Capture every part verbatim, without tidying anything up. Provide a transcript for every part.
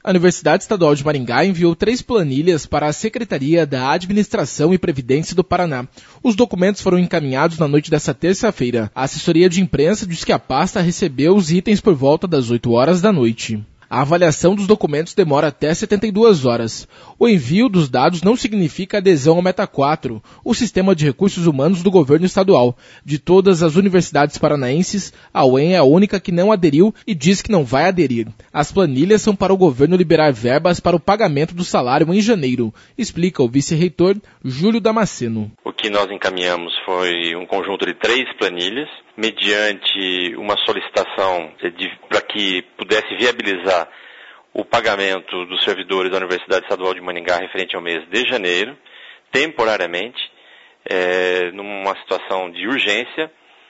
A Universidade Estadual de Maringá enviou três planilhas para a Secretaria da Administração e Previdência do Paraná. Os documentos foram encaminhados na noite desta terça-feira. A assessoria de imprensa diz que a pasta recebeu os itens por volta das oito horas da noite. A avaliação dos documentos demora até setenta e duas horas. O envio dos dados não significa adesão ao Meta quatro, o sistema de recursos humanos do governo estadual. De todas as universidades paranaenses, a U E M é a única que não aderiu e diz que não vai aderir. As planilhas são para o governo liberar verbas para o pagamento do salário em janeiro, explica o vice-reitor Júlio Damasceno. O que nós encaminhamos foi um conjunto de três planilhas, mediante uma solicitação para que pudesse viabilizar o pagamento dos servidores da Universidade Estadual de Maringá referente ao mês de janeiro, temporariamente, é, numa situação de urgência,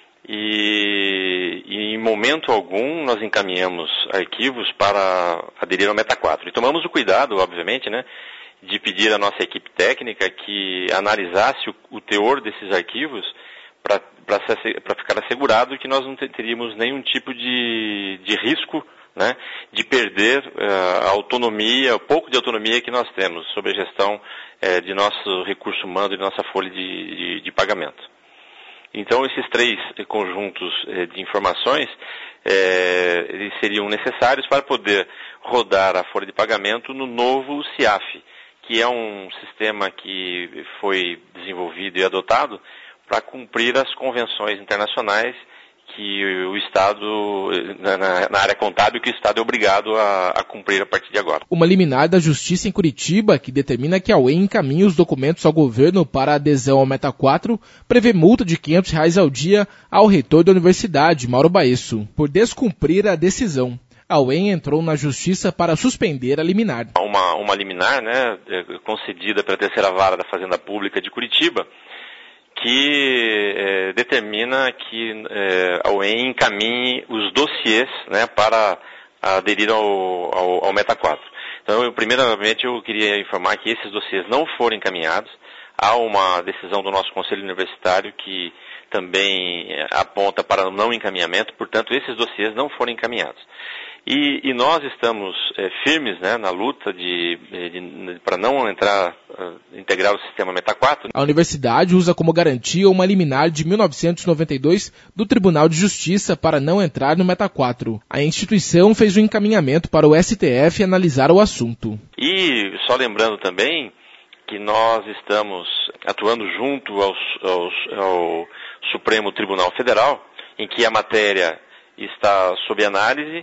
e, e em momento algum nós encaminhamos arquivos para aderir ao Meta quatro. E tomamos o cuidado, obviamente, né, de pedir à nossa equipe técnica que analisasse o, o teor desses arquivos para ficar assegurado que nós não teríamos nenhum tipo de, de risco, né, de perder uh, a autonomia, o pouco de autonomia que nós temos sobre a gestão uh, de nosso recurso humano e de nossa folha de, de, de pagamento. Então, esses três conjuntos uh, de informações uh, eles seriam necessários para poder rodar a folha de pagamento no novo C I A F, que é um sistema que foi desenvolvido e adotado para cumprir as convenções internacionais que o Estado, na, na área contábil, que o Estado é obrigado a, a cumprir a partir de agora. Uma liminar da Justiça em Curitiba, que determina que a U E M encaminhe os documentos ao governo para adesão ao Meta quatro, prevê multa de quinhentos reais ao dia ao reitor da universidade, Mauro Baesso, por descumprir a decisão. A U E M entrou na Justiça para suspender a liminar. Uma, uma liminar, né, concedida pela terceira vara da Fazenda Pública de Curitiba, que é, determina que é, a U E M encaminhe os dossiês, né, para aderir ao, ao, ao Meta quatro. Então, eu, primeiramente, eu queria informar que esses dossiês não foram encaminhados. Há uma decisão do nosso Conselho Universitário que também aponta para o não encaminhamento, portanto, esses dossiês não foram encaminhados. E, e nós estamos é, firmes, né, na luta de, de, de, para não entrar, uh, integrar o sistema Meta quatro. A universidade usa como garantia uma liminar de mil novecentos e noventa e dois do Tribunal de Justiça para não entrar no Meta quatro. A instituição fez um encaminhamento para o S T F analisar o assunto. E só lembrando também que nós estamos atuando junto aos, aos, ao Supremo Tribunal Federal, em que a matéria está sob análise.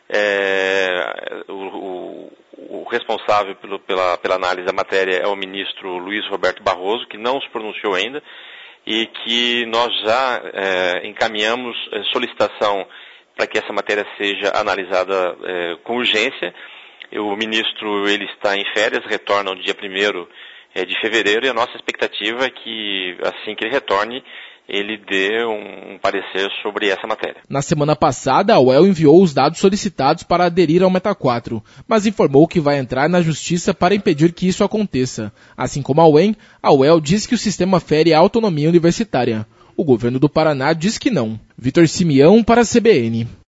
É, o, o, o responsável pelo, pela, pela análise da matéria é o ministro Luiz Roberto Barroso, que não se pronunciou ainda, e que nós já é, encaminhamos é, solicitação para que essa matéria seja analisada é, com urgência. O ministro ele está em férias, retorna no dia primeiro de fevereiro, e a nossa expectativa é que, assim que ele retorne, ele dê um, um parecer sobre essa matéria. Na semana passada, a U E L enviou os dados solicitados para aderir ao Meta quatro, mas informou que vai entrar na Justiça para impedir que isso aconteça. Assim como a U E M, a U E L diz que o sistema fere a autonomia universitária. O governo do Paraná diz que não. Vitor Simeão para a C B N.